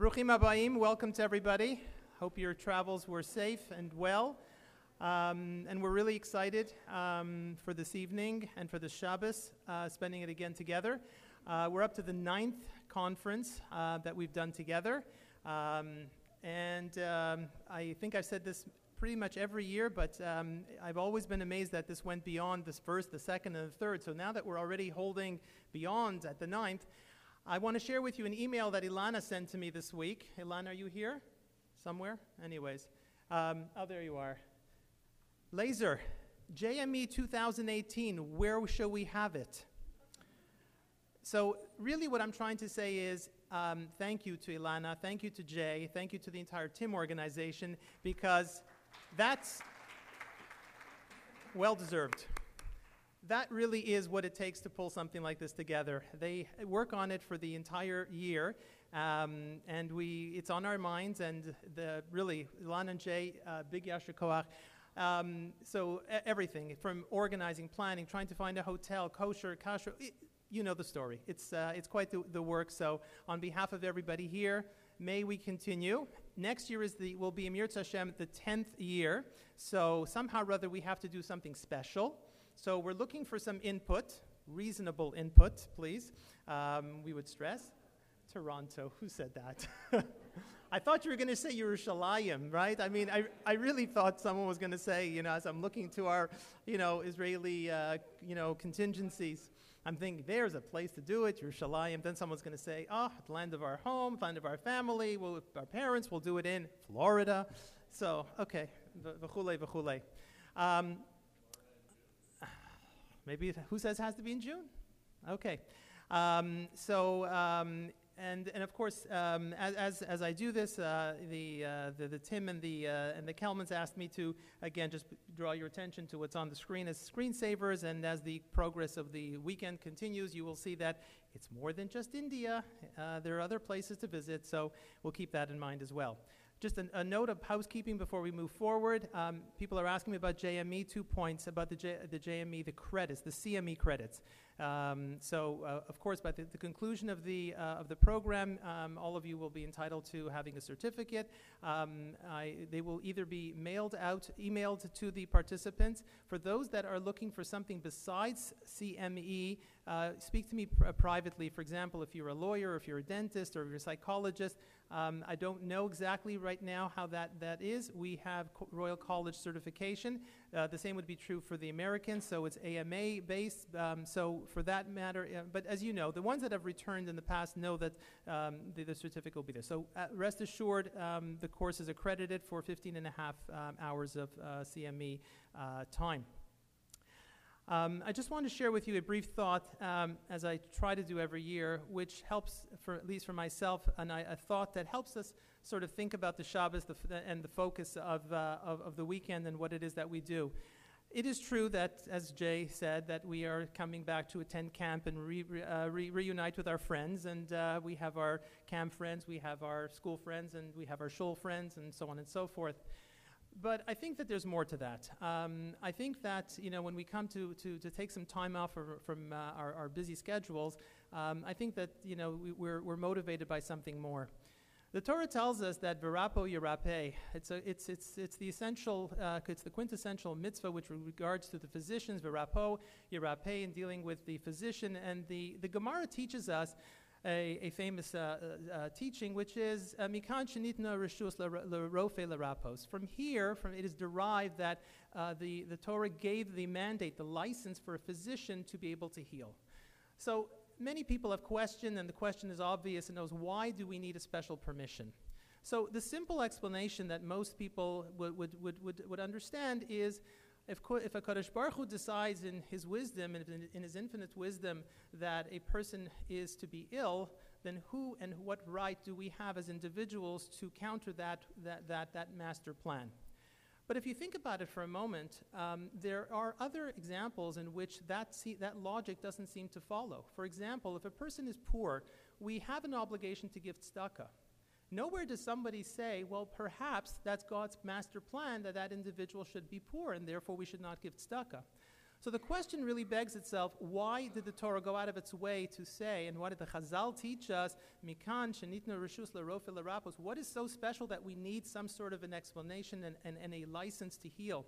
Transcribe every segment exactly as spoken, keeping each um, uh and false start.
Bruchim Habayim, welcome to everybody. Hope your travels were safe and well. Um, and we're really excited um, for this evening and for the Shabbos, uh, spending it again together. Uh, we're up to the ninth conference uh, that we've done together. Um, and um, I think I've said this pretty much every year, but um, I've always been amazed that this went beyond this first, the second, and the third. So now that we're already holding beyond at the ninth, I want to share with you an email that Ilana sent to me this week. Ilana, are you here? Somewhere? Anyways. Um, oh, there you are. Laser, J M E two thousand eighteen, where shall we have it? So really what I'm trying to say is um, thank you to Ilana, thank you to Jay, thank you to the entire T I M organization, because that's well-deserved. That really is what it takes to pull something like this together. They work on it for the entire year, um, and we it's on our minds, and the really, Ilana and Jay, uh, big yasher koach. Um, so e- everything from organizing, planning, trying to find a hotel, kosher, kasher, it, you know the story. It's uh, it's quite the, the work. So on behalf of everybody here, may we continue. Next year is the will be Emir Hashem the tenth year. So somehow or other we have to do something special. So we're looking for some input, reasonable input, please. Um, we would stress. Toronto, who said that? I thought you were going to say Yerushalayim, right? I mean, I I really thought someone was going to say, you know, as I'm looking to our, you know, Israeli, uh, you know, contingencies, I'm thinking there's a place to do it, Yerushalayim. Then someone's going to say, oh, the land of our home, land of our family, we'll, our parents will do it in Florida. So, okay, v'chulei, v'chulei. Um, maybe, who says it has to be in June? Okay. Um, so, um, And and of course, um, as, as as I do this, uh, the, uh, the the Tim and the uh, and the Kelmans asked me to again just draw your attention to what's on the screen as screensavers. And as the progress of the weekend continues, you will see that it's more than just India. Uh, there are other places to visit, so we'll keep that in mind as well. Just an, a note of housekeeping before we move forward. Um, people are asking me about J M E. Two points about the J, the J M E, the credits, the C M E credits. Um, so, uh, of course, by the, the conclusion of the uh, of the program, um, all of you will be entitled to having a certificate. Um, I, they will either be mailed out, emailed to the participants. For those that are looking for something besides C M E, uh, speak to me pr- privately. For example, if you're a lawyer, if you're a dentist, or if you're a psychologist, um, I don't know exactly right now how that, that is. We have Co- Royal College certification. Uh, the same would be true for the Americans, so it's A M A based. Um, so for that matter, uh, but as you know, the ones that have returned in the past know that um, the, the certificate will be there. So uh, rest assured, um, the course is accredited for fifteen and a half um, hours of uh, C M E uh, time. Um, I just want to share with you a brief thought, um, as I try to do every year, which helps, for at least for myself, and I, a thought that helps us sort of think about the Shabbos the f- and the focus of, uh, of of the weekend and what it is that we do. It is true that, as Jay said, that we are coming back to attend camp and re, re, uh, re, reunite with our friends, and uh, we have our camp friends, we have our school friends, and we have our shul friends, and so on and so forth. But I think that there's more to that. Um, I think that, you know, when we come to, to, to take some time off for, from uh, our, our busy schedules, um, I think that, you know, we, we're, we're motivated by something more. The Torah tells us that v'rapo yirapeh. It's a, it's it's it's the essential, uh, it's the quintessential mitzvah which regards to the physicians, v'rapo yirapeh, in dealing with the physician. And the, the Gemara teaches us A, a famous uh, uh, teaching, which is mikan shenitna reshus lerofe lerapos. From here, from it is derived that uh, the the Torah gave the mandate, the license for a physician to be able to heal. So many people have questioned, and the question is obvious, and knows why do we need a special permission? So the simple explanation that most people would would would would, would understand is, If, if a Kadosh Baruch Hu decides in his wisdom, and in, in his infinite wisdom, that a person is to be ill, then who and what right do we have as individuals to counter that that that, that master plan? But if you think about it for a moment, um, there are other examples in which that see, that logic doesn't seem to follow. For example, if a person is poor, we have an obligation to give tzedakah. Nowhere does somebody say, well, perhaps that's God's master plan that that individual should be poor, and therefore we should not give tzedakah. So the question really begs itself, why did the Torah go out of its way to say, and what did the Chazal teach us, Mikan shenitna reshus l'rofe l'rapos, what is so special that we need some sort of an explanation and, and, and a license to heal?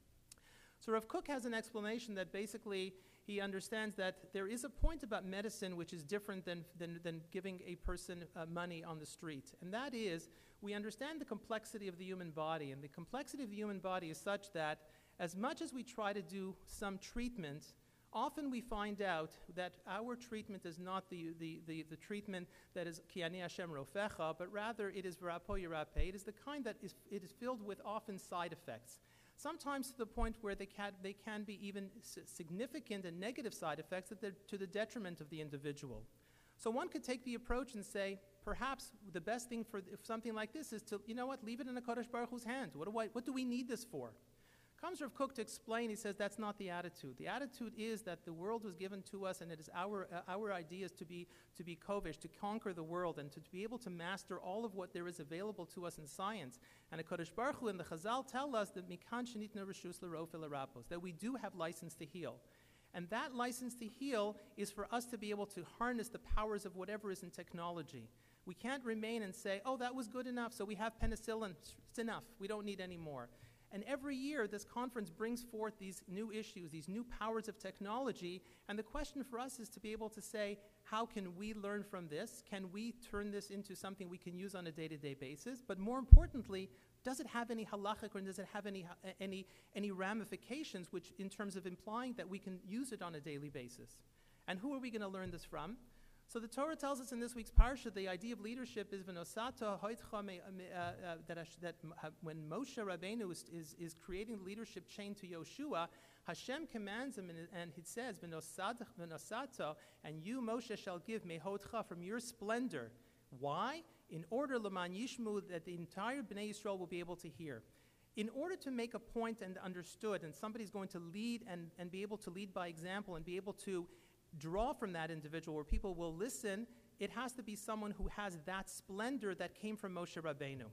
So Rav Kook has an explanation that basically he understands that there is a point about medicine which is different than, than, than giving a person uh, money on the street. And that is, we understand the complexity of the human body. And the complexity of the human body is such that as much as we try to do some treatment, often we find out that our treatment is not the, the, the, the treatment that is Ki Ani Hashem Rofecha, but rather it is V'rapo Yirapeh. It is the kind that is, it is filled with often side effects. Sometimes to the point where they can, they can be even s- significant and negative side effects that they're to the detriment of the individual. So one could take the approach and say, perhaps the best thing for th- something like this is to, you know what, leave it in the Kodesh Baruch Hu's hand. What do, I, what do we need this for? Comes Rav Kook to explain, he says that's not the attitude. The attitude is that the world was given to us and it is our uh, our ideas to be to be kovish, to conquer the world and to, to be able to master all of what there is available to us in science. And the Kodesh Baruch Hu and the Chazal tell us that mikan shenitna reshus l'rofe l'rapos, that we do have license to heal. And that license to heal is for us to be able to harness the powers of whatever is in technology. We can't remain and say, oh, that was good enough, so we have penicillin, it's enough, we don't need any more. And every year, this conference brings forth these new issues, these new powers of technology. And the question for us is to be able to say, how can we learn from this? Can we turn this into something we can use on a day-to-day basis? But more importantly, does it have any halachic or does it have any, any, any ramifications which, in terms of implying that we can use it on a daily basis? And who are we going to learn this from? So the Torah tells us in this week's parsha, the idea of leadership is v'nosata hoitcha me- uh, uh, that, Hash- that uh, when Moshe Rabbeinu is, is, is creating the leadership chain to Yoshua, Hashem commands him and, and it says v'nosata, v'nosata, and you Moshe shall give mehotcha from your splendor. Why? In order l'man yishmu, that the entire Bnei Yisrael will be able to hear. In order to make a point and understood, and somebody's going to lead and, and be able to lead by example and be able to draw from that individual where people will listen, it has to be someone who has that splendor that came from Moshe Rabbeinu.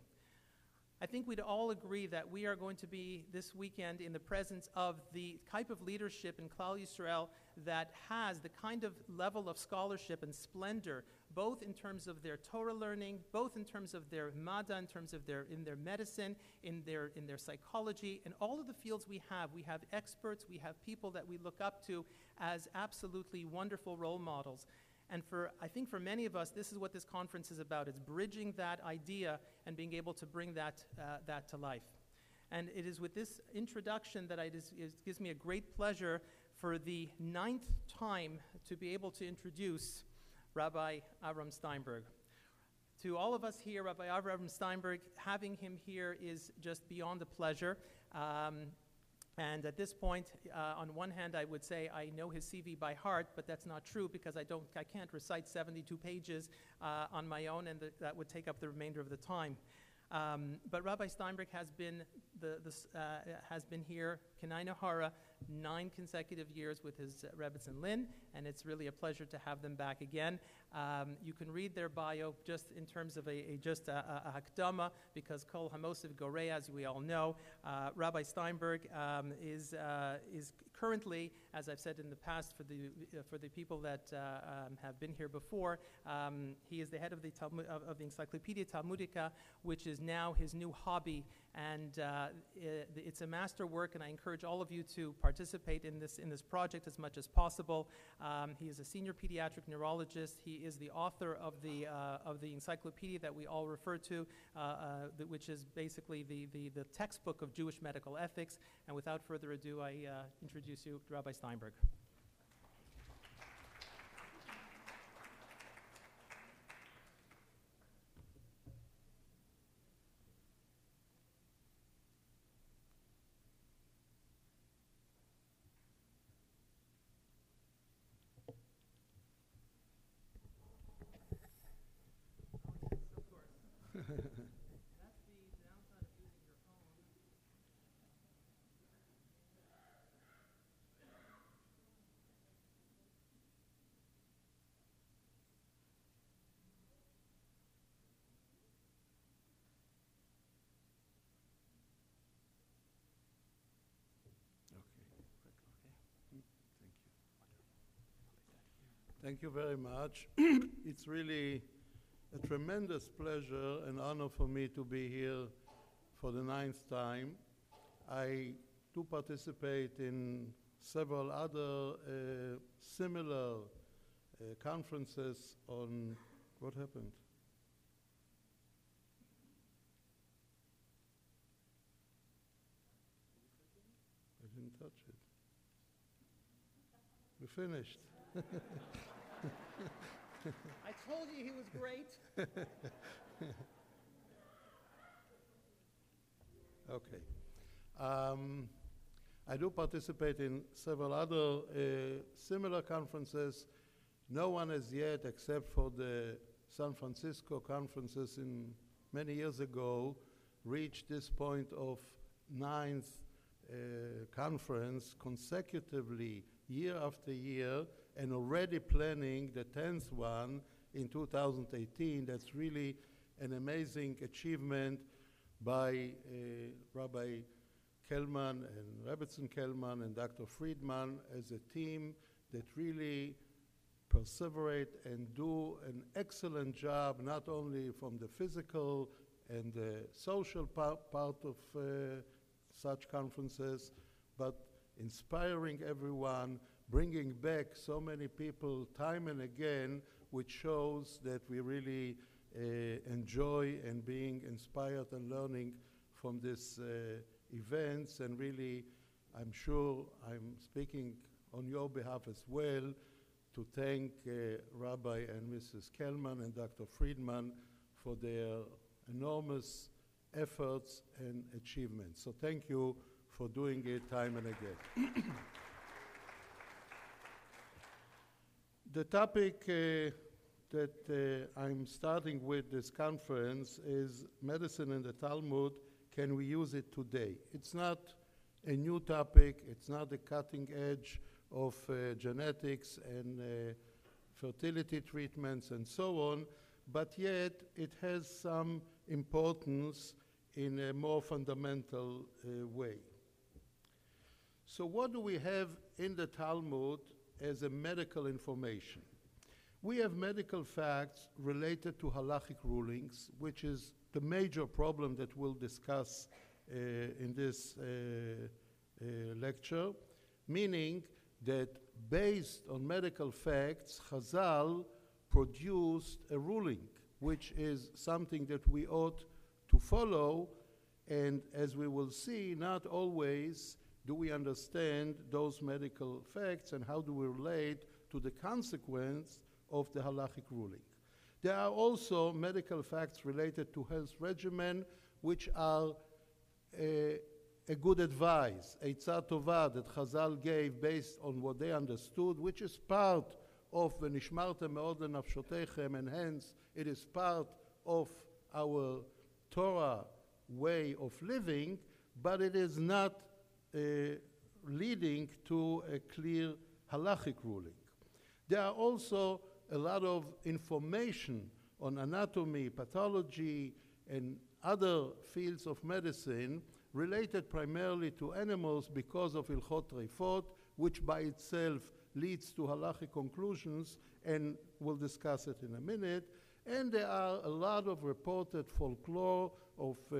I think we'd all agree that we are going to be this weekend in the presence of the type of leadership in Klal Yisrael that has the kind of level of scholarship and splendor, both in terms of their Torah learning, both in terms of their Mada, in terms of their in their medicine, in their in their psychology, in all of the fields we have. We have experts, we have people that we look up to as absolutely wonderful role models. And for, I think for many of us, this is what this conference is about. It's bridging that idea and being able to bring that, uh, that to life. And it is with this introduction that I, it, is, it gives me a great pleasure for the ninth time to be able to introduce Rabbi Avram Steinberg. To all of us here, Rabbi Avram Steinberg, having him here is just beyond a pleasure. Um, And at this point, uh, on one hand, I would say I know his C V by heart, but that's not true because I don't, I can't recite seventy-two pages uh, on my own, and th- that would take up the remainder of the time. Um, but Rabbi Steinberg has been the, the uh, has been here, Kenai Nahara, nine consecutive years with his uh, Rebbetzin Lynn, and it's really a pleasure to have them back again. Um, you can read their bio just in terms of a, a just a, a, a hakdama, because Kol Hamosiv Gorei, as we all know, uh, Rabbi Steinberg um, is uh, is currently, as I've said in the past, for the uh, for the people that uh, um, have been here before, um, he is the head of the Talmud, of, of the Encyclopedia Talmudica, which is now his new hobby, and uh, it, it's a master work. And I encourage all of you to participate in this in this project as much as possible. Um, he is a senior pediatric neurologist. He is the author of the uh, of the encyclopedia that we all refer to, uh, uh, the, which is basically the, the the textbook of Jewish medical ethics. And without further ado, I uh, introduce you to Rabbi Steinberg. Thank you very much. It's really a tremendous pleasure and honor for me to be here for the ninth time. I do participate in several other uh, similar uh, conferences on what happened? I didn't touch it. We finished. I told you he was great. Okay. Um, I do participate in several other uh, similar conferences. No one has yet, except for the San Francisco conferences in many years ago, reached this point of ninth uh, conference consecutively, year after year, and already planning the tenth one in two thousand eighteen. That's really an amazing achievement by uh, Rabbi Kelman and Rebbetzin Kelman and Doctor Friedman as a team that really perseverate and do an excellent job, not only from the physical and the social par part of uh, such conferences, but inspiring everyone, bringing back so many people time and again, which shows that we really uh, enjoy and being inspired and learning from these uh, events. And really, I'm sure I'm speaking on your behalf as well to thank uh, Rabbi and Missus Kelman and Doctor Friedman for their enormous efforts and achievements. So thank you for doing it time and again. The topic uh, that uh, I'm starting with this conference is medicine and the Talmud. Can we use it today? It's not a new topic. It's not the cutting edge of uh, genetics and uh, fertility treatments and so on, but yet it has some importance in a more fundamental uh, way. So what do we have in the Talmud as a medical information? We have medical facts related to halachic rulings, which is the major problem that we'll discuss uh, in this uh, uh, lecture, meaning that based on medical facts, Chazal produced a ruling, which is something that we ought to follow, and as we will see, not always do we understand those medical facts and how do we relate to the consequence of the halachic ruling. There are also medical facts related to health regimen, which are a, a good advice, Eitzah Tovah, that Chazal gave based on what they understood, which is part of V'nishmartem me'od lenafshotechem, and hence it is part of our Torah way of living, but it is not uh, leading to a clear halachic ruling. There are also a lot of information on anatomy, pathology, and other fields of medicine related primarily to animals because of Ilchot Reifot, which by itself leads to halachic conclusions, and we'll discuss it in a minute. And there are a lot of reported folklore of uh,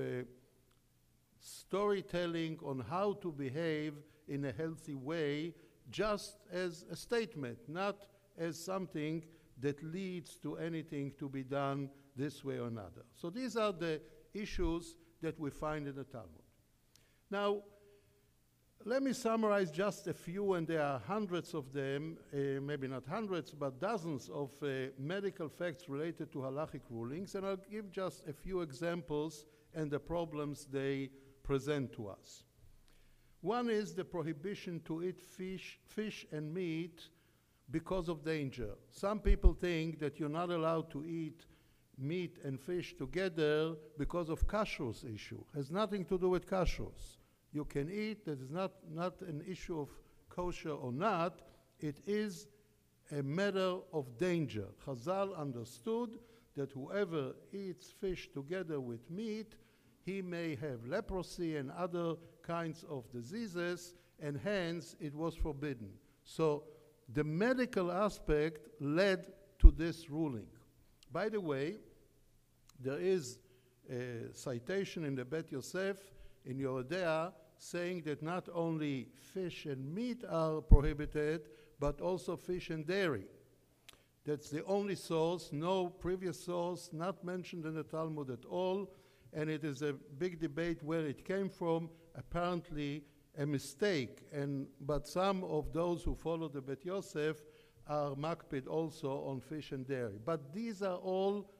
storytelling on how to behave in a healthy way, just as a statement, not as something that leads to anything to be done this way or another. So these are the issues that we find in the Talmud. Now, let me summarize just a few, and there are hundreds of them, uh, maybe not hundreds, but dozens of uh, medical facts related to halachic rulings, and I'll give just a few examples and the problems they present to us. One is the prohibition to eat fish, fish and meat because of danger. Some people think that you're not allowed to eat meat and fish together because of kashrus issue. It has nothing to do with kashrus. You can eat, that is not, not an issue of kosher or not, it is a matter of danger. Chazal understood that whoever eats fish together with meat, he may have leprosy and other kinds of diseases, and hence it was forbidden. So the medical aspect led to this ruling. By the way, there is a citation in the Bet Yosef in Yoredea saying that not only fish and meat are prohibited, but also fish and dairy. That's the only source, no previous source, not mentioned in the Talmud at all, and it is a big debate where it came from, apparently a mistake, and, but some of those who follow the Bet Yosef are makpid also on fish and dairy. But these are all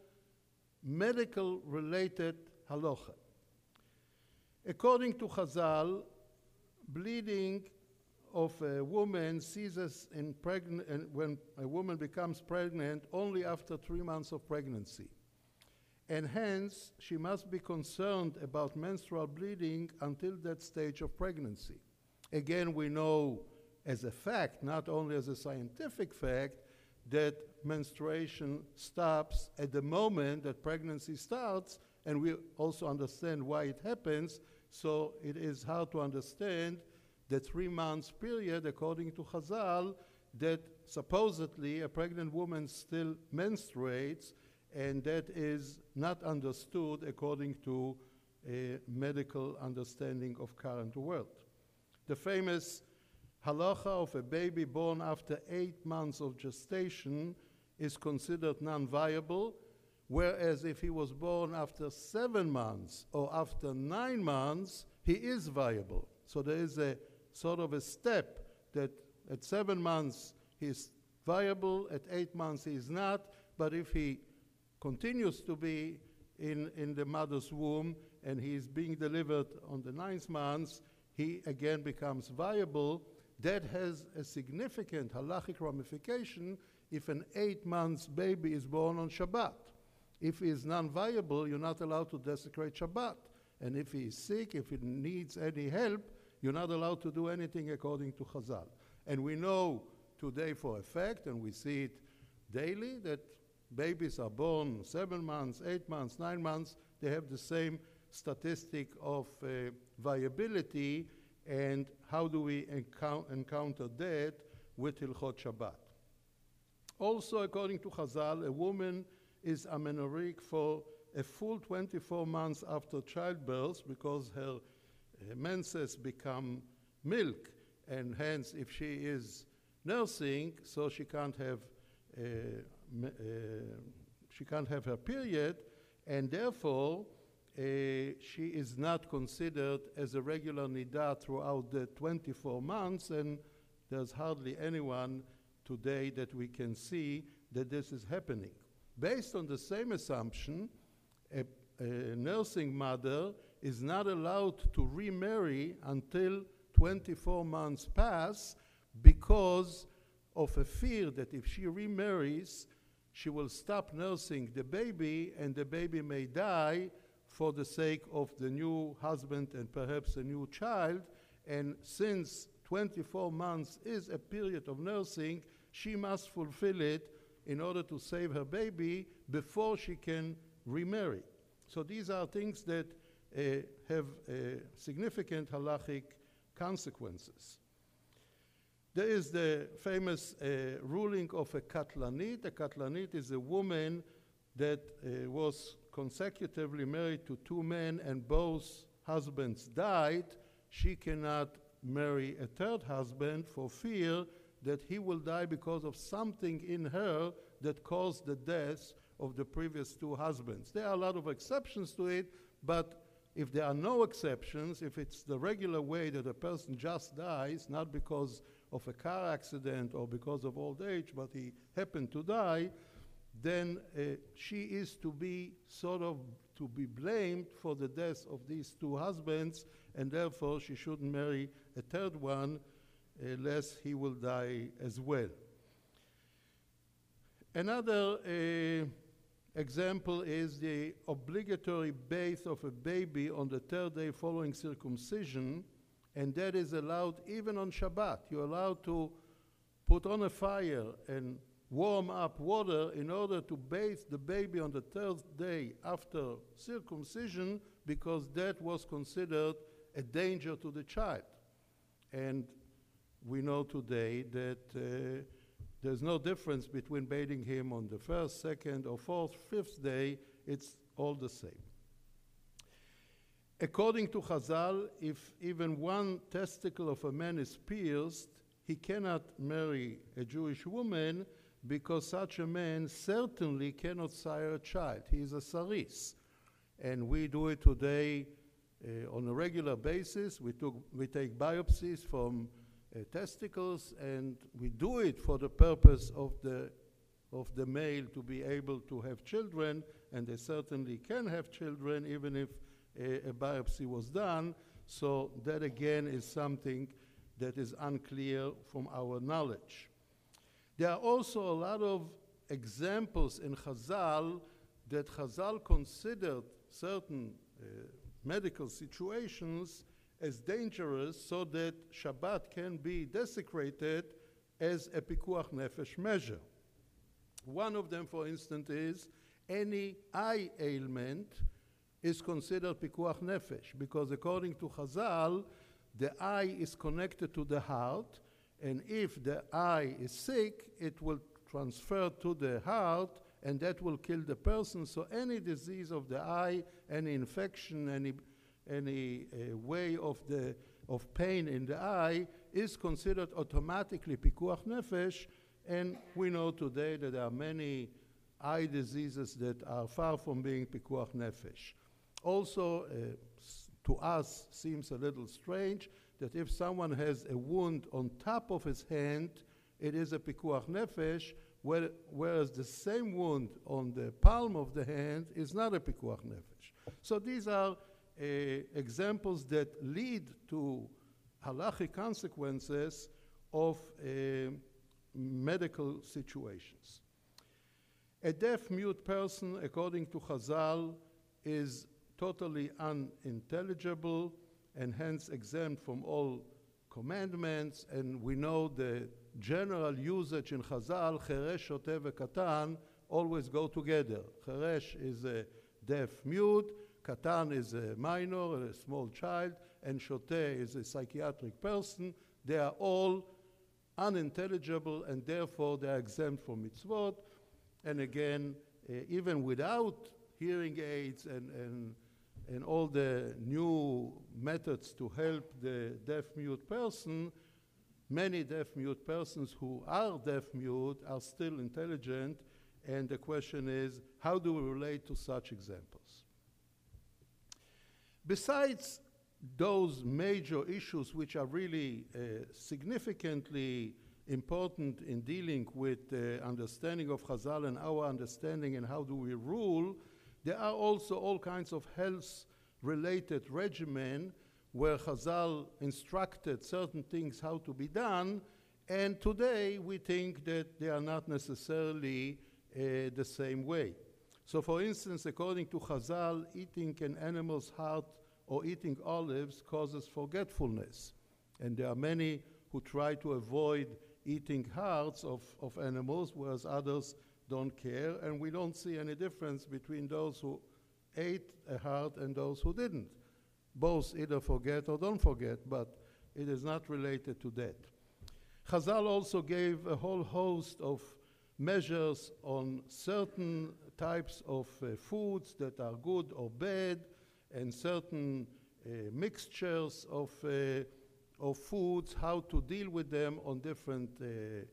medical-related halacha. According to Chazal, bleeding of a woman ceases in pregnant, and when a woman becomes pregnant only after three months of pregnancy. And hence, she must be concerned about menstrual bleeding until that stage of pregnancy. Again, we know as a fact, not only as a scientific fact, that menstruation stops at the moment that pregnancy starts, and we also understand why it happens, so it is hard to understand the three months period, according to Chazal, that supposedly a pregnant woman still menstruates, and that is not understood according to a medical understanding of current world. The famous halacha of a baby born after eight months of gestation is considered non-viable, whereas if he was born after seven months or after nine months, he is viable. So there is a sort of a step that at seven months he is viable, at eight months he is not, but if he continues to be in, in the mother's womb and he is being delivered on the ninth month, he again becomes viable. That has a significant halachic ramification if an eight months baby is born on Shabbat. If he is non-viable, you're not allowed to desecrate Shabbat. And if he is sick, if he needs any help, you're not allowed to do anything according to Chazal. And we know today for a fact, and we see it daily, that babies are born seven months, eight months, nine months. They have the same statistic of uh, viability. And how do we encou- encounter that with Hilchot Shabbat? Also, according to Chazal, a woman is amenorrheic for a full twenty-four months after childbirth because her uh, menses become milk, and hence if she is nursing, so she can't have uh, uh, she can't have her period, and therefore uh, she is not considered as a regular nida throughout the twenty-four months, and there's hardly anyone today that we can see that this is happening. Based on the same assumption, a, a nursing mother is not allowed to remarry until twenty-four months pass because of a fear that if she remarries, she will stop nursing the baby and the baby may die for the sake of the new husband and perhaps a new child. And since twenty-four months is a period of nursing, she must fulfill it in order to save her baby before she can remarry. So these are things that uh, have uh, significant halachic consequences. There is the famous uh, ruling of a katlanit. A katlanit is a woman that uh, was consecutively married to two men and both husbands died. She cannot marry a third husband for fear that he will die because of something in her that caused the death of the previous two husbands. There are a lot of exceptions to it, but if there are no exceptions, if it's the regular way that a person just dies, not because of a car accident or because of old age, but he happened to die, then uh, she is to be sort of to be blamed for the death of these two husbands, and therefore she shouldn't marry a third one, unless he will die as well. Another uh, example is the obligatory bath of a baby on the third day following circumcision, and that is allowed even on Shabbat. You're allowed to put on a fire and warm up water in order to bathe the baby on the third day after circumcision, because that was considered a danger to the child. And we know today that uh, there's no difference between bathing him on the first, second, or fourth, fifth day. It's all the same. According to Chazal, if even one testicle of a man is pierced, he cannot marry a Jewish woman because such a man certainly cannot sire a child. He is a saris. And we do it today uh, on a regular basis. We, took, we take biopsies from uh, testicles, and we do it for the purpose of the, of the male to be able to have children, and they certainly can have children even if a, a biopsy was done. So that again is something that is unclear from our knowledge. There are also a lot of examples in Chazal that Chazal considered certain uh, medical situations as dangerous so that Shabbat can be desecrated as a pikuach nefesh measure. One of them, for instance, is any eye ailment is considered pikuach nefesh, because according to Chazal, the eye is connected to the heart, and if the eye is sick, it will transfer to the heart, and that will kill the person. So any disease of the eye, any infection, any, any uh, way of, the, of pain in the eye is considered automatically pikuach nefesh, and we know today that there are many eye diseases that are far from being pikuach nefesh. Also, uh, to us, seems a little strange that if someone has a wound on top of his hand, it is a pikuach nefesh, where, whereas the same wound on the palm of the hand is not a pikuach nefesh. So these are uh, examples that lead to halachic consequences of uh, medical situations. A deaf-mute person, according to Chazal, is totally unintelligible and hence exempt from all commandments, and we know the general usage in Chazal, cheresh, shoteh, vekatan, always go together. Cheresh is a deaf-mute, katan is a minor, a small child, and shoteh is a psychiatric person. They are all unintelligible, and therefore they are exempt from mitzvot. And again, uh, even without hearing aids and, and and all the new methods to help the deaf-mute person, many deaf-mute persons who are deaf-mute are still intelligent, and the question is, how do we relate to such examples? Besides those major issues which are really uh, significantly important in dealing with the understanding of Chazal and our understanding and how do we rule, there are also all kinds of health-related regimen where Chazal instructed certain things how to be done, and today we think that they are not necessarily uh, the same way. So for instance, according to Chazal, eating an animal's heart or eating olives causes forgetfulness. And there are many who try to avoid eating hearts of, of animals, whereas others don't care, and we don't see any difference between those who ate a heart and those who didn't. Both either forget or don't forget, but it is not related to that. Chazal also gave a whole host of measures on certain types of uh, foods that are good or bad, and certain uh, mixtures of, uh, of foods, how to deal with them on different uh,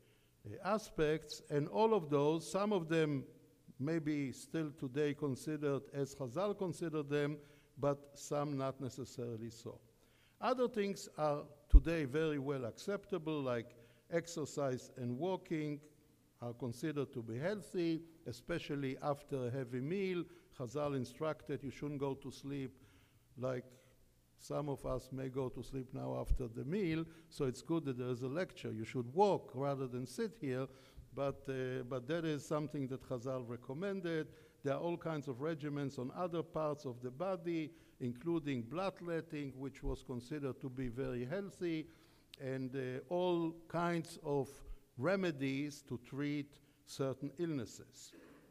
aspects, and all of those, some of them may be still today considered as Chazal considered them, but some not necessarily so. Other things are today very well acceptable, like exercise and walking are considered to be healthy, especially after a heavy meal. Chazal instructed you shouldn't go to sleep like some of us may go to sleep now after the meal, so it's good that there is a lecture. You should walk rather than sit here, but, uh, but that is something that Chazal recommended. There are all kinds of regimens on other parts of the body, including bloodletting, which was considered to be very healthy, and uh, all kinds of remedies to treat certain illnesses.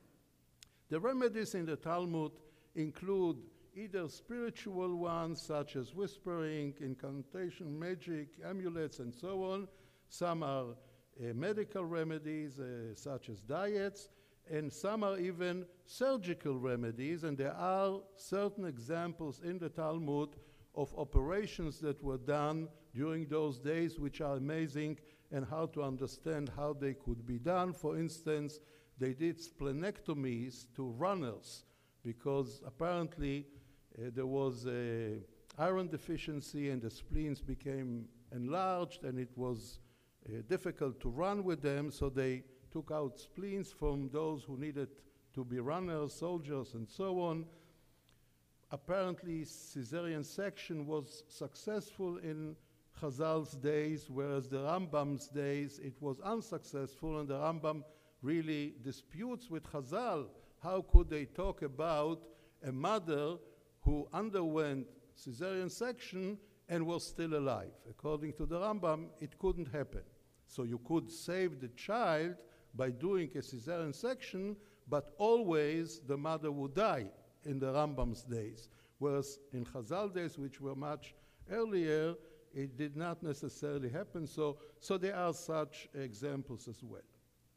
The remedies in the Talmud include either spiritual ones, such as whispering, incantation, magic, amulets, and so on. Some are uh, medical remedies uh, such as diets, and some are even surgical remedies, and there are certain examples in the Talmud of operations that were done during those days which are amazing, and how to understand how they could be done. For instance, they did splenectomies to runners because apparently uh, there was a iron deficiency and the spleens became enlarged and it was uh, difficult to run with them, so they took out spleens from those who needed to be runners, soldiers, and so on. Apparently, caesarean section was successful in Chazal's days, whereas the Rambam's days it was unsuccessful, and the Rambam really disputes with Chazal. How could they talk about a mother who underwent caesarean section and was still alive? According to the Rambam, it couldn't happen. So you could save the child by doing a caesarean section, but always the mother would die in the Rambam's days. Whereas in Chazal days, which were much earlier, it did not necessarily happen. So, so there are such examples as well.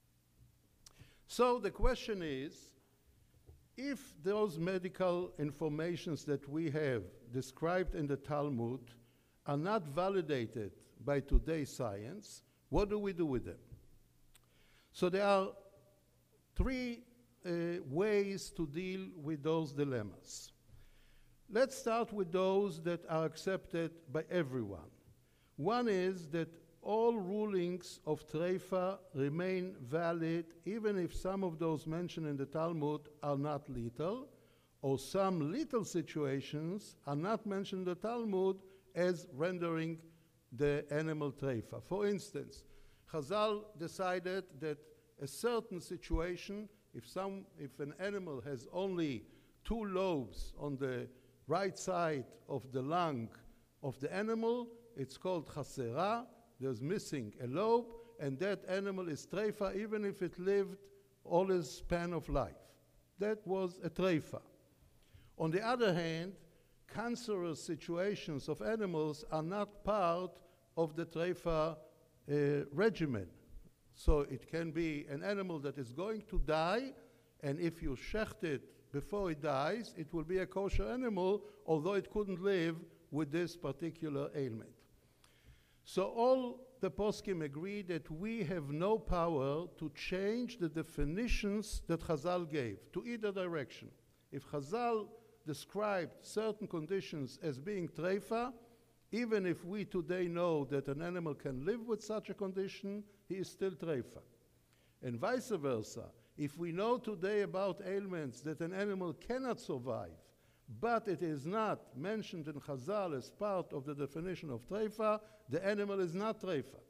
So the question is, if those medical informations that we have described in the Talmud are not validated by today's science, what do we do with them? So there are three uh, ways to deal with those dilemmas. Let's start with those that are accepted by everyone. One is that all rulings of Treifa remain valid even if some of those mentioned in the Talmud are not lethal, or some lethal situations are not mentioned in the Talmud as rendering the animal Treifa. For instance, Chazal decided that a certain situation, if, some, if an animal has only two lobes on the right side of the lung of the animal, it's called chasera. There's missing a lobe, and that animal is treifa even if it lived all its span of life. That was a treifa. On the other hand, cancerous situations of animals are not part of the treifa uh, regimen. So it can be an animal that is going to die, and if you shecht it before it dies, it will be a kosher animal, although it couldn't live with this particular ailment. So all the poskim agree that we have no power to change the definitions that Chazal gave to either direction. If Chazal described certain conditions as being treifa, even if we today know that an animal can live with such a condition, he is still treifa. And vice versa, if we know today about ailments that an animal cannot survive, but it is not mentioned in Chazal as part of the definition of treifa, the animal is not treifa.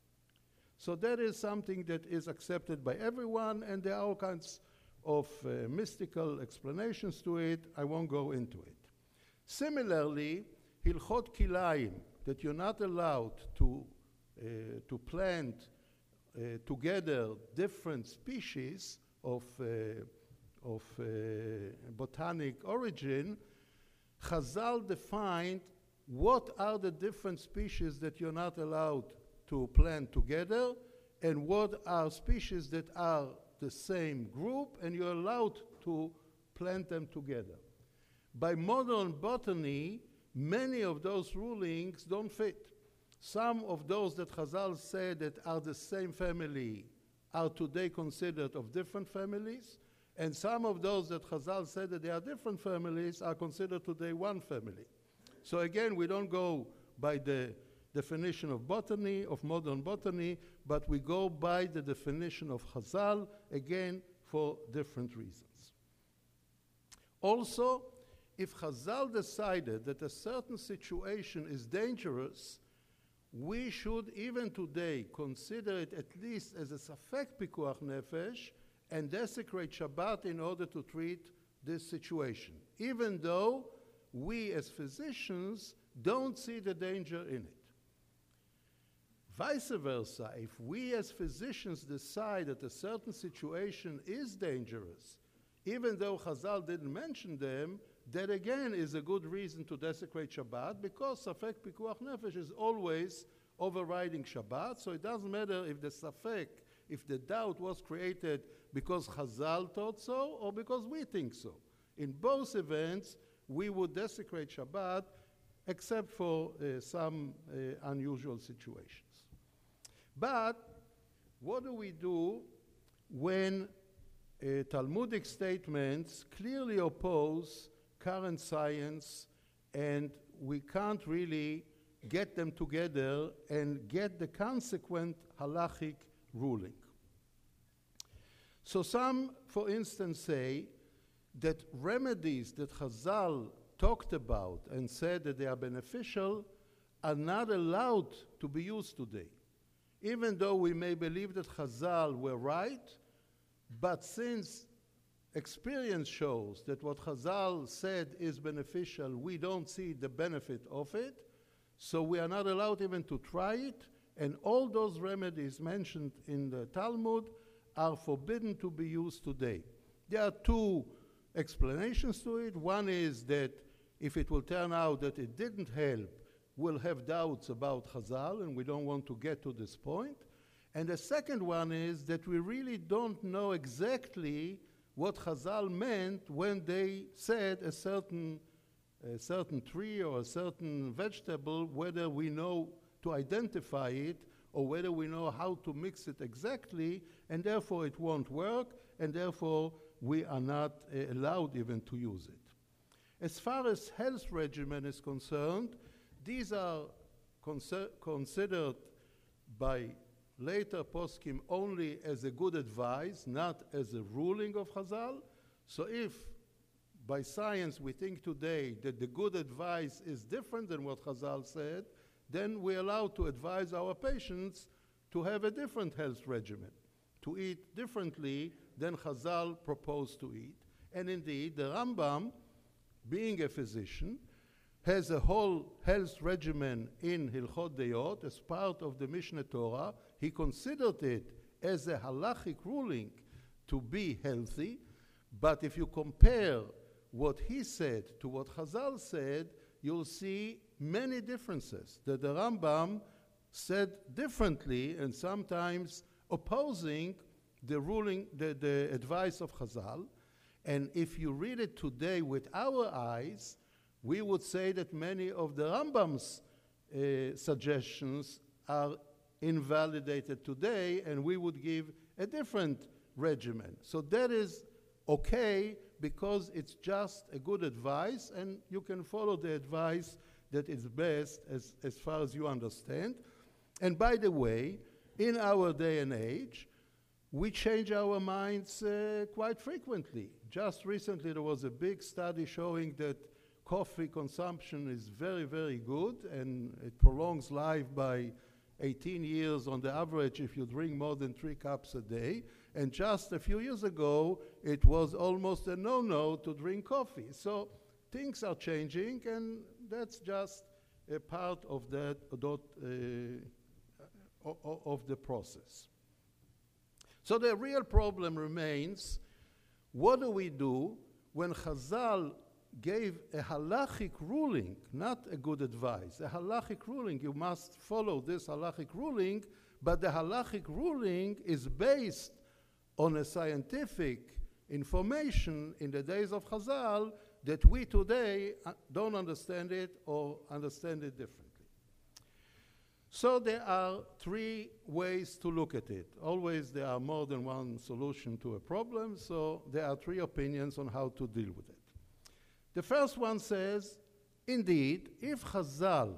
So that is something that is accepted by everyone, and there are all kinds of uh, mystical explanations to it. I won't go into it. Similarly, Hilchot Kilayim, that you're not allowed to, uh, to plant uh, together different species of, uh, of uh, botanic origin, Chazal defined what are the different species that you're not allowed to plant together, and what are species that are the same group and you're allowed to plant them together. By modern botany, many of those rulings don't fit. Some of those that Chazal said that are the same family are today considered of different families, and some of those that Chazal said that they are different families are considered today one family. So again, we don't go by the definition of botany, of modern botany, but we go by the definition of Chazal, again, for different reasons. Also, if Chazal decided that a certain situation is dangerous, we should even today consider it at least as a safek pikuach nefesh and desecrate Shabbat in order to treat this situation, even though we as physicians don't see the danger in it. Vice versa, if we as physicians decide that a certain situation is dangerous, even though Chazal didn't mention them, that again is a good reason to desecrate Shabbat, because Safek Pikuach Nefesh is always overriding Shabbat, so it doesn't matter if the safek, if the doubt was created because Chazal thought so or because we think so. In both events, we would desecrate Shabbat, except for uh, some uh, unusual situations. But what do we do when uh, Talmudic statements clearly oppose current science and we can't really get them together and get the consequent halachic ruling? So some, for instance, say that remedies that Chazal talked about and said that they are beneficial are not allowed to be used today. Even though we may believe that Chazal were right, but since experience shows that what Chazal said is beneficial, we don't see the benefit of it, so we are not allowed even to try it, and all those remedies mentioned in the Talmud are forbidden to be used today. There are two explanations to it. One is that if it will turn out that it didn't help, we'll have doubts about Chazal, and we don't want to get to this point. And the second one is that we really don't know exactly what Chazal meant when they said a certain, a certain tree or a certain vegetable, whether we know to identify it or whether we know how to mix it exactly, and therefore it won't work, and therefore we are not uh, allowed even to use it. As far as health regimen is concerned, these are conser considered by later poskim only as a good advice, not as a ruling of Chazal. So if by science we think today that the good advice is different than what Chazal said, then we're allowed to advise our patients to have a different health regimen, to eat differently than Chazal proposed to eat. And indeed, the Rambam, being a physician, has a whole health regimen in Hilchot Deyot as part of the Mishneh Torah. He considered it as a halachic ruling to be healthy, but if you compare what he said to what Chazal said, you'll see many differences that the Rambam said differently and sometimes opposing the ruling, the, the advice of Chazal. And if you read it today with our eyes, we would say that many of the Rambam's uh, suggestions are invalidated today, and we would give a different regimen. So that is okay because it's just a good advice, and you can follow the advice that is best as, as far as you understand. And by the way, in our day and age, we change our minds uh, quite frequently. Just recently there was a big study showing that coffee consumption is very, very good, and it prolongs life by eighteen years on the average if you drink more than three cups a day. And just a few years ago, it was almost a no-no to drink coffee. So things are changing, and that's just a part of that, uh, of the process. So the real problem remains, what do we do when Chazal gave a halachic ruling, not a good advice, a halachic ruling? You must follow this halachic ruling, but the halachic ruling is based on a scientific information in the days of Chazal that we today don't understand it or understand it differently. So there are three ways to look at it. Always there are more than one solution to a problem, so there are three opinions on how to deal with it. The first one says, indeed, if Chazal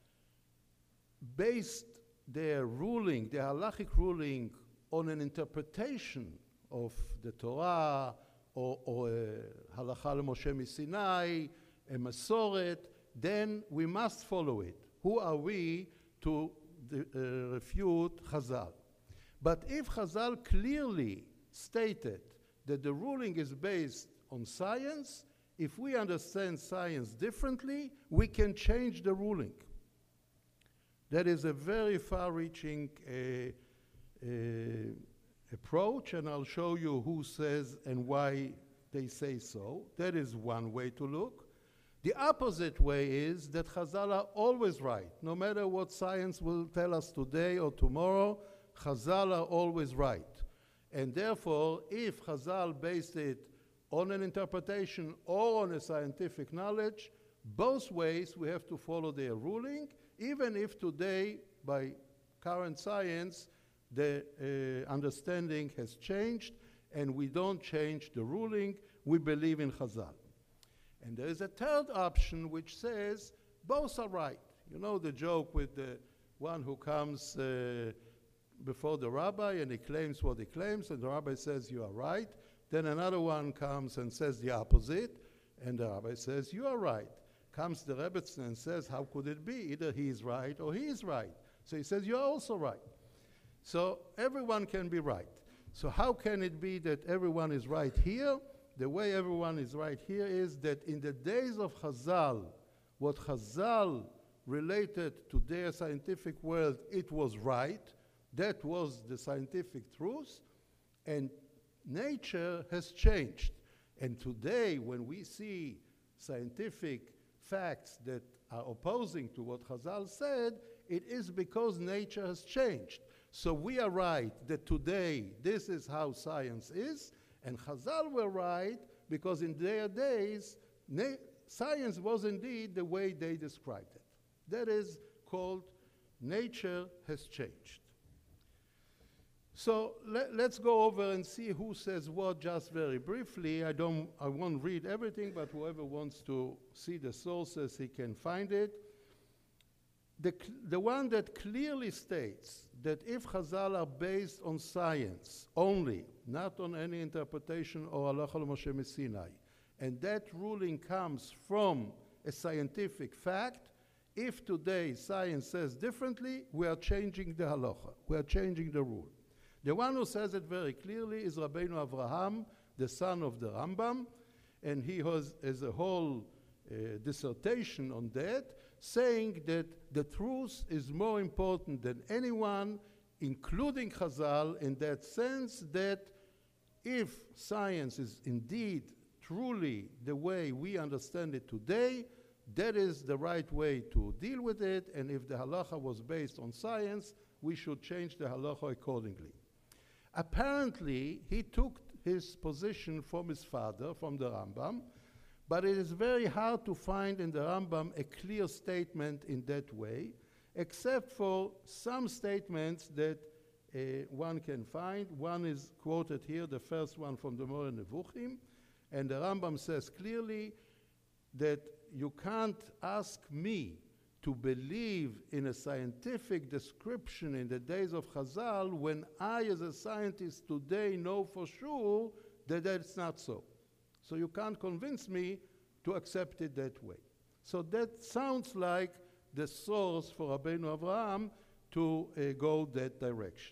based their ruling, their halachic ruling, on an interpretation of the Torah or, or a halacha l'Moshe Sinai, a Masoret, then we must follow it. Who are we to the, uh, refute Chazal? But if Chazal clearly stated that the ruling is based on science, if we understand science differently, we can change the ruling. That is a very far-reaching uh, uh, approach, and I'll show you who says and why they say so. That is one way to look. The opposite way is that Chazal are always right. No matter what science will tell us today or tomorrow, Chazal are always right. And therefore, if Chazal based it on an interpretation or on a scientific knowledge, both ways we have to follow their ruling, even if today, by current science, the uh, understanding has changed and we don't change the ruling, we believe in Chazal. And there is a third option which says both are right. You know the joke with the one who comes uh, before the rabbi and he claims what he claims, and the rabbi says you are right. Then another one comes and says the opposite, and the rabbi says you are right. Comes the Rebbetzin and says, how could it be? Either he is right or he is right. So he says, you are also right. So everyone can be right. So how can it be that everyone is right here? The way everyone is right here is that in the days of Chazal, what Chazal related to their scientific world, it was right. That was the scientific truth. And nature has changed. And today, when we see scientific facts that are opposing to what Chazal said, it is because nature has changed. So we are right that today this is how science is, and Chazal were right because in their days science was indeed the way they described it. That is called nature has changed. So let, let's go over and see who says what just very briefly. I, don't, I won't read everything, but whoever wants to see the sources, he can find it. The, the one that clearly states that if Chazal are based on science only, not on any interpretation or halacha l'Moshe Messinai, and that ruling comes from a scientific fact, if today science says differently, we are changing the halacha, we are changing the rule. The one who says it very clearly is Rabbeinu Avraham, the son of the Rambam, and he has, has a whole uh, dissertation on that, saying that the truth is more important than anyone, including Chazal, in that sense that if science is indeed truly the way we understand it today, that is the right way to deal with it, and if the halacha was based on science, we should change the halacha accordingly. Apparently, he took his position from his father, from the Rambam, but it is very hard to find in the Rambam a clear statement in that way, except for some statements that uh, one can find. One is quoted here, the first one from the Moreh Nevuchim, and the Rambam says clearly that you can't ask me to believe in a scientific description in the days of Chazal when I, as a scientist today, know for sure that that's not so. So you can't convince me to accept it that way. So that sounds like the source for Rabbeinu Avraham to uh, go that direction.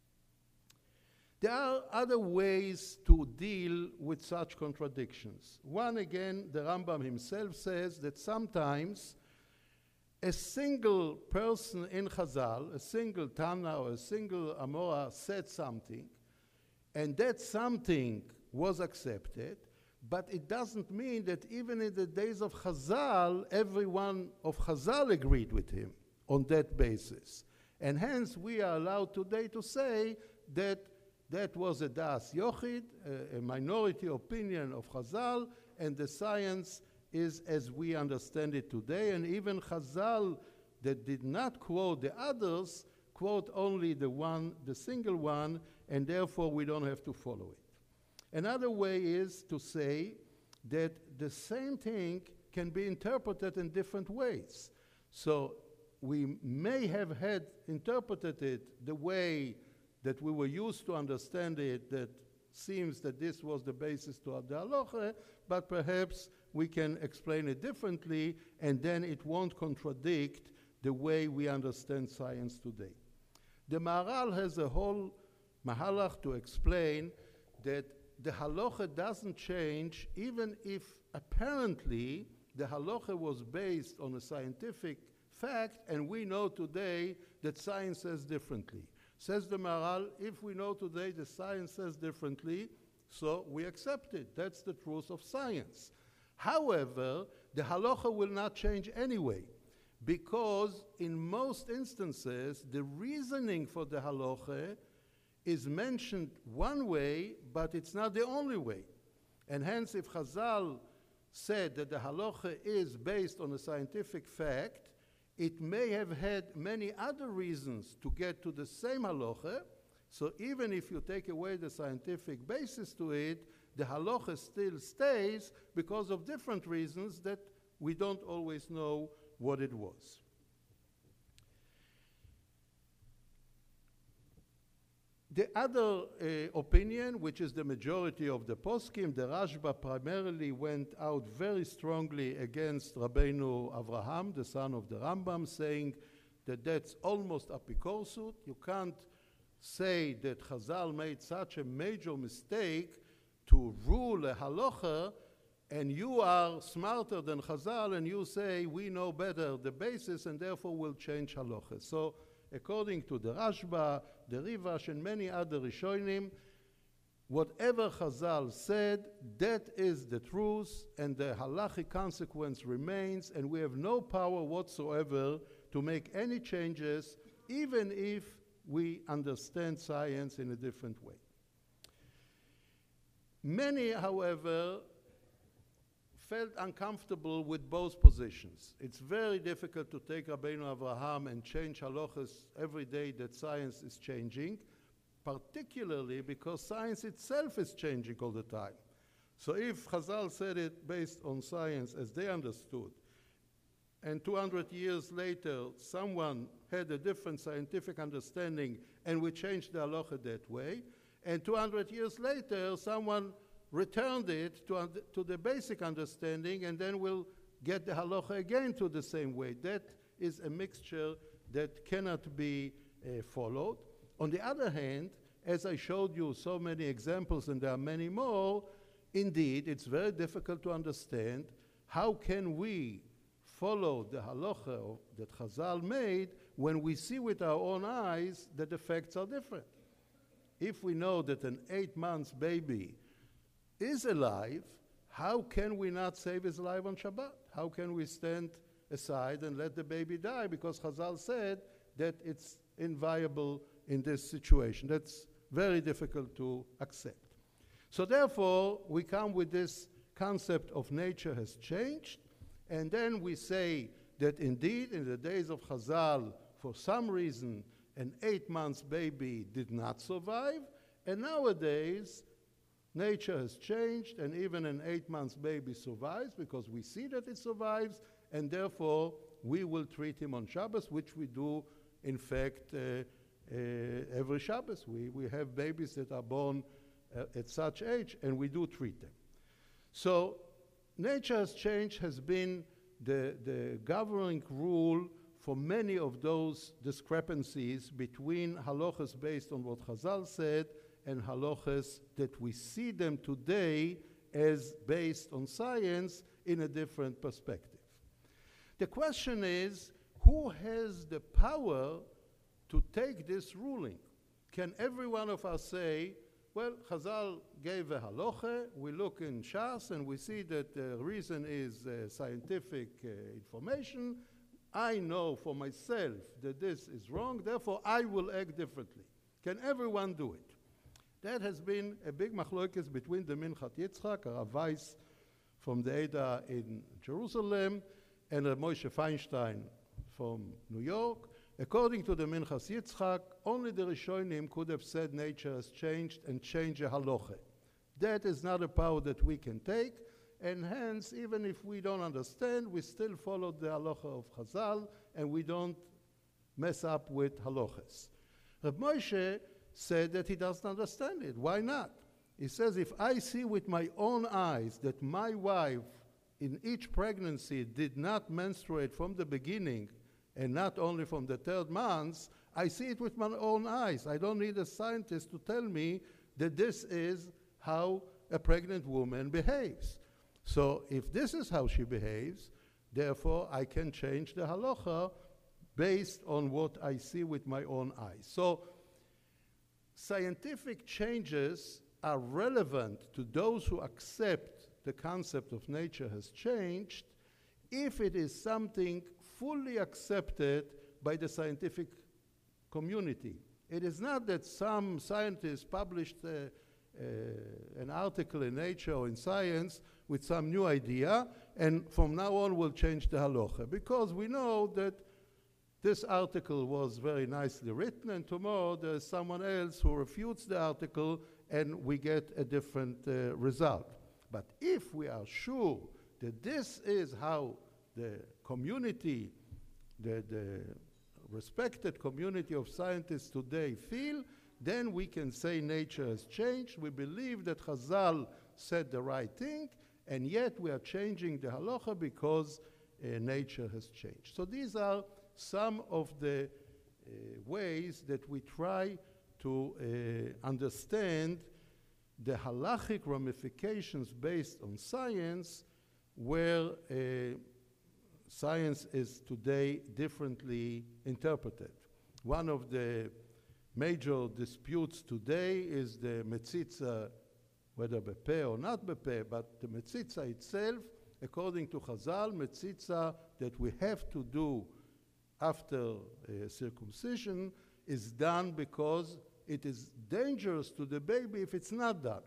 There are other ways to deal with such contradictions. One, again, the Rambam himself says that sometimes a single person in Chazal, a single Tana or a single Amora said something, and that something was accepted, but it doesn't mean that even in the days of Chazal, everyone of Chazal agreed with him on that basis. And hence, we are allowed today to say that that was a Das Yochid, a, a minority opinion of Chazal, and the science is as we understand it today. And even Chazal that did not quote the others, quote only the one, the single one, and therefore we don't have to follow it. Another way is to say that the same thing can be interpreted in different ways. So we may have had interpreted it the way that we were used to understand it, that seems that this was the basis to the halacha, but perhaps we can explain it differently, and then it won't contradict the way we understand science today. The Maharal has a whole mahalach to explain that the halacha doesn't change even if apparently the halacha was based on a scientific fact, and we know today that science says differently. Says the Maharal, if we know today the science says differently, so we accept it. That's the truth of science. However, the halacha will not change anyway, because in most instances, the reasoning for the halacha is mentioned one way, but it's not the only way. And hence, if Chazal said that the halacha is based on a scientific fact, it may have had many other reasons to get to the same halacha. So even if you take away the scientific basis to it, the halacha still stays because of different reasons that we don't always know what it was. The other uh, opinion, which is the majority of the poskim, the Rashba primarily went out very strongly against Rabbeinu Avraham, the son of the Rambam, saying that that's almost apikorsut. You can't say that Chazal made such a major mistake to rule a halacha, and you are smarter than Chazal, and you say we know better the basis, and therefore we'll change halacha. So according to the Rashba, the Rivash, and many other Rishonim, whatever Chazal said, that is the truth, and the halachic consequence remains, and we have no power whatsoever to make any changes, even if we understand science in a different way. Many, however, felt uncomfortable with both positions. It's very difficult to take Rabbeinu Avraham and change halachas every day that science is changing, particularly because science itself is changing all the time. So if Chazal said it based on science as they understood, and two hundred years later someone had a different scientific understanding and we changed the halacha that way, and two hundred years later someone returned it to, to the basic understanding, and then we'll get the halacha again to the same way. That is a mixture that cannot be uh, followed. On the other hand, as I showed you so many examples, and there are many more, indeed, it's very difficult to understand how can we follow the halacha that Chazal made when we see with our own eyes that the facts are different. If we know that an eight months baby is alive, how can we not save his life on Shabbat? How can we stand aside and let the baby die? Because Chazal said that it's inviable in this situation. That's very difficult to accept. So therefore, we come with this concept of nature has changed, and then we say that indeed in the days of Chazal, for some reason, an eight months baby did not survive, and nowadays nature has changed, and even an eight months baby survives because we see that it survives, and therefore we will treat him on Shabbos, which we do, in fact, uh, uh, every Shabbos. We, we have babies that are born uh, at such age, and we do treat them. So nature has changed has been the, the governing rule for many of those discrepancies between halachas based on what Chazal said and halachas that we see them today as based on science in a different perspective. The question is, who has the power to take this ruling? Can every one of us say, well, Chazal gave a halacha, we look in Shas and we see that the reason is uh, scientific uh, information, I know for myself that this is wrong, therefore I will act differently. Can everyone do it? That has been a big machlokes between the Minchat Yitzchak, a Rav Weiss from the Eda in Jerusalem, and Rav Moshe Feinstein from New York. According to the Minchas Yitzchak, only the Rishonim could have said nature has changed and changed a halacha. That is not a power that we can take, and hence, even if we don't understand, we still follow the halacha of Chazal, and we don't mess up with halachas. Rav Moshe said that he doesn't understand it. Why not? He says, if I see with my own eyes that my wife in each pregnancy did not menstruate from the beginning, and not only from the third month, I see it with my own eyes. I don't need a scientist to tell me that this is how a pregnant woman behaves. So if this is how she behaves, therefore I can change the halacha based on what I see with my own eyes. So scientific changes are relevant to those who accept the concept of nature has changed if it is something fully accepted by the scientific community. It is not that some scientist published uh, uh, an article in Nature or in Science with some new idea, and from now on will change the halacha. Because we know that this article was very nicely written, and tomorrow there's someone else who refutes the article, and we get a different uh, result. But if we are sure that this is how the community, the, the respected community of scientists today feel, then we can say nature has changed. We believe that Chazal said the right thing, and yet we are changing the halacha because uh, nature has changed. So these are some of the uh, ways that we try to uh, understand the halachic ramifications based on science, where uh, science is today differently interpreted. One of the major disputes today is the metzitza, whether bepeh or not bepeh, but the metzitza itself, according to Chazal, metzitza that we have to do after uh, circumcision is done because it is dangerous to the baby if it's not done.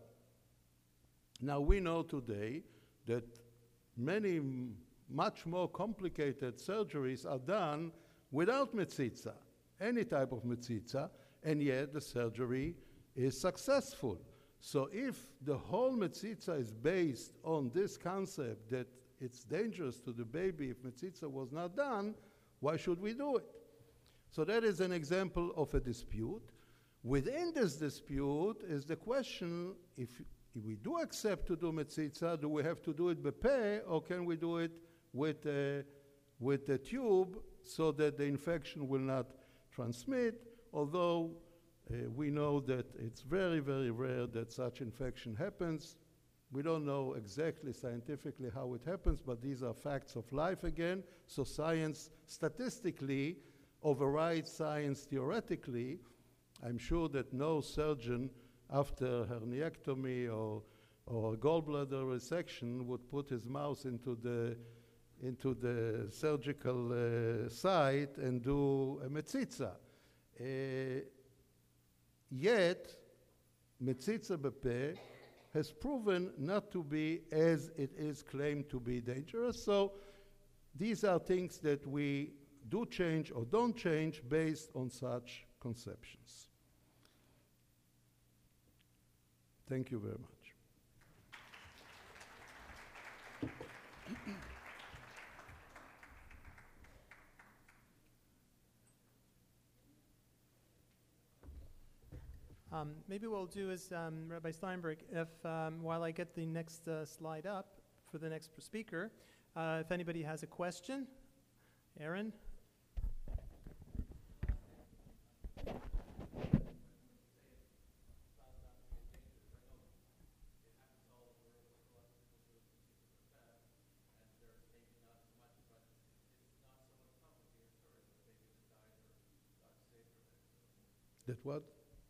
Now we know today that many m- much more complicated surgeries are done without metzitza, any type of metzitza, and yet the surgery is successful. So if the whole metzitza is based on this concept that it's dangerous to the baby if metzitza was not done, why should we do it? So that is an example of a dispute. Within this dispute is the question, if, if we do accept to do metzitza, do we have to do it bepeh, or can we do it with a, with a tube so that the infection will not transmit, although uh, we know that it's very, very rare that such infection happens. We don't know exactly scientifically how it happens, but these are facts of life again. So science statistically overrides science theoretically. I'm sure that no surgeon after herniectomy or, or gallbladder resection would put his mouse into the, into the surgical uh, site and do a metzitza. Uh, yet, metzitza bepeh has proven not to be as it is claimed to be dangerous. So these are things that we do change or don't change based on such conceptions. Thank you very much. Um, maybe what we'll do is, um, Rabbi Steinberg, if um, while I get the next uh, slide up for the next speaker, uh, if anybody has a question, Aaron. That what?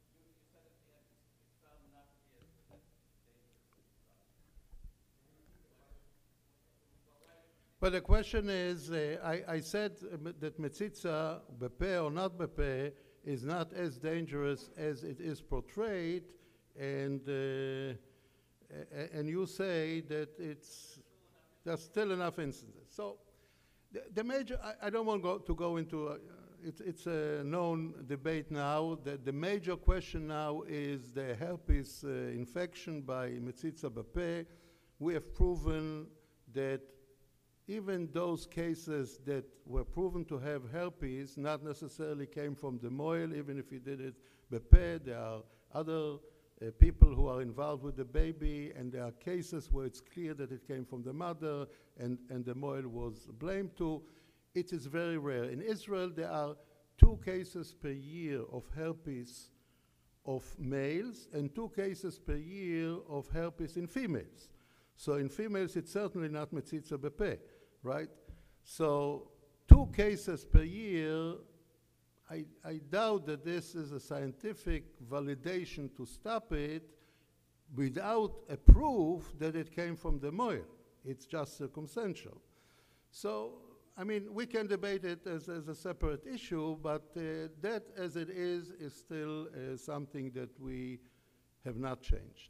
But the question is, uh, I, I said uh, that metzitza, bepeh or not bepeh, is not as dangerous as it is portrayed, and uh, a- and you say that it's there's still enough instances. So the, the major, I, I don't want go, to go into, uh, it's, it's a known debate now, that the major question now is the herpes uh, infection by metzitza bepeh. We have proven that even those cases that were proven to have herpes not necessarily came from the moil, even if he did it bepeh. There are other uh, people who are involved with the baby, and there are cases where it's clear that it came from the mother and, and the moil was blamed to. It is very rare. In Israel, there are two cases per year of herpes of males and two cases per year of herpes in females. So in females, it's certainly not metzitza bepeh, right? So two cases per year, I, I doubt that this is a scientific validation to stop it without a proof that it came from the moil. It's just circumstantial. So, I mean, we can debate it as, as a separate issue, but uh, that as it is, is still uh, something that we have not changed.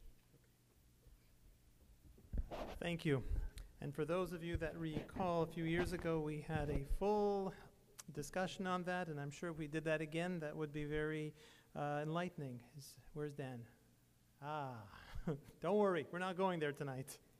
Thank you. And for those of you that recall, a few years ago, we had a full discussion on that, and I'm sure if we did that again, that would be very uh, enlightening. Is, where's Dan? Ah, don't worry, we're not going there tonight.